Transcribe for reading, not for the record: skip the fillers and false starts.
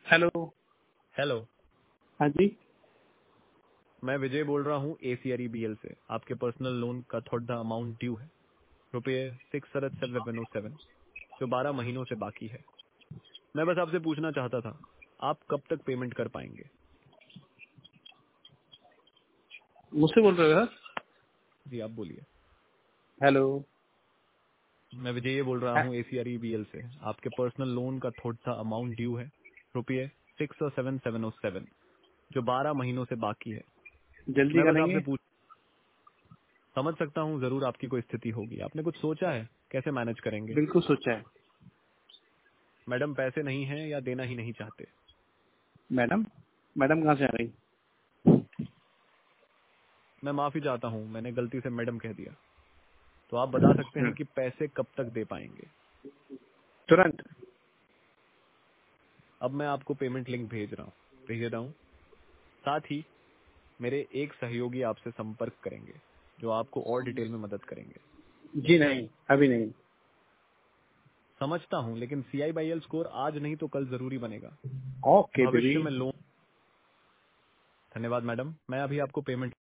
Hello. Hello. हाँ जी। मैं विजय बोल रहा हूँ ACREBL से। आपके पर्सनल लोन का थोड़ा अमाउंट ड्यू है, ₹6,707, जो 12 महीनों से बाकी है। मैं बस आपसे पूछना चाहता था, आप कब तक पेमेंट कर पाएंगे? मुझसे बोल रहे हो सर? जी आप बोलिए। हेलो। मैं विजय बोल रहा हाँ, हूँ ACREBL से। आपके पर्सनल लोन का थोड़ा अमाउंट ड्यू है, ₹6,707, जो 12 महीनों से बाकी है। जल्दी मैं बस करेंगे। आपसे पूछ समझ सकता हूँ जरूर आपकी कोई स्थिति होगी। आपने कुछ सोचा है कैसे मैनेज करेंगे? बिल्कुल सोचा है। मैडम पैसे नहीं हैं या देना ही नहीं चाहते? मैडम मैडम कहाँ से आ रही? मैं माफी चाहता हूँ, मैंने गलती से मैडम कह दिया। तो आप बता सकते हैं कि पैसे कब तक दे पाएंगे? तुरंत। अब मैं आपको पेमेंट लिंक भेज रहा हूँ। साथ ही मेरे एक सहयोगी आपसे संपर्क करेंगे, जो आपको और डिटेल में मदद करेंगे। जी नहीं, अभी नहीं। समझता हूँ, लेकिन CI/L स्कोर आज नहीं तो कल जरूरी बनेगा। Okay baby. भविष्य में लोन। धन्यवाद मैडम, मैं अभी आपको पेमेंट